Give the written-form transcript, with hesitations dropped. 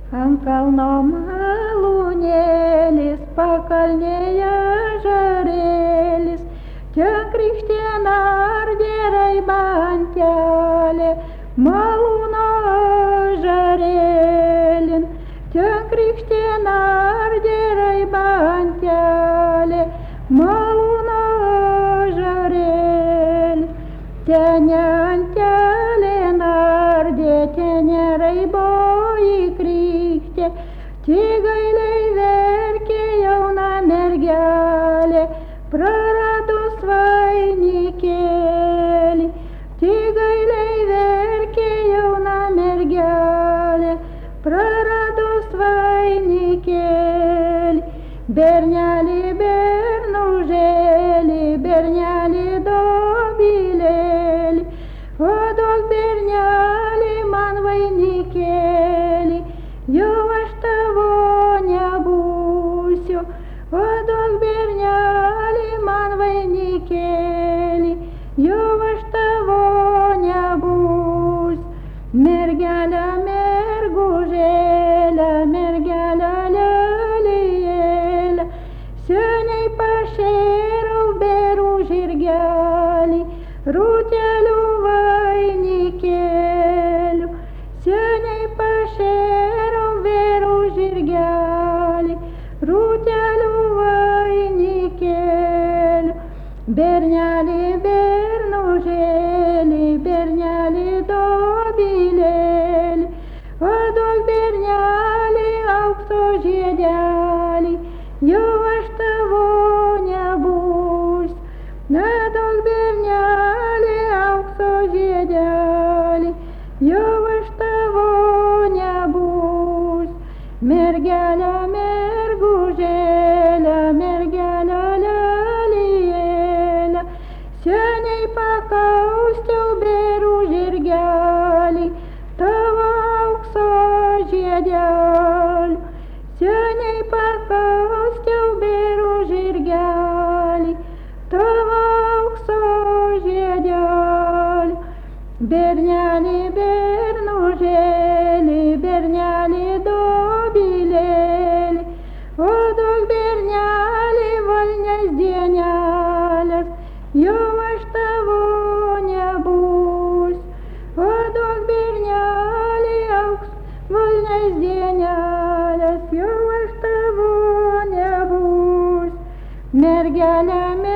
Ant kalno malūnėlis, pakalnėje žarėlis, ten krikštė nardė raibantelė, malūno žarėlin, ten krikštė nardė raibantelė, malūno žarėlin, ten antelė nardė, ten raiboji krikštė, tik gailiai verkė jauna mergelė, praradus vainikėlį, tik gailiai verkė jauna mergelė, praradus vainikėlį. Bernelį bernužėlį, bernelį dobilėlį, o duok bernelį man vainikėlį, jau aš tavo nebūsiu, o duok bernelį man vainikėlį, jau aš tavo nebūsiu. Mergelė, mergužėlė, mergelė lelijėlė, seniai pašėriau berų žirgelį, rūtelių vainikėlių, seniai pašėriau berų žirgelį, rūtelių vainikėlių. Bernelį bernužėlį, bernelį dobilėlį, o duok bernelį aukso žiedelį, jau aš tavo nebūsiu, neduok bernelį aukso žiedelį, jau aš tavo nebūsiu. Mergelė, mergužėlė, mergelė lelijėlė, seniai pakaustiau berų žirgelį, tavo aukso žiedelį, seniai pakaustiau berų žirgelį, tavo aukso žiedelį. Bernelį bernužėlį, bernelį dobilėlį, o duok bernelį valnes dienelės, jau aš tavo nebūsiu, o duok bernelį auks valnes dienelės, jau aš tavo nebūsiu. Mergelė,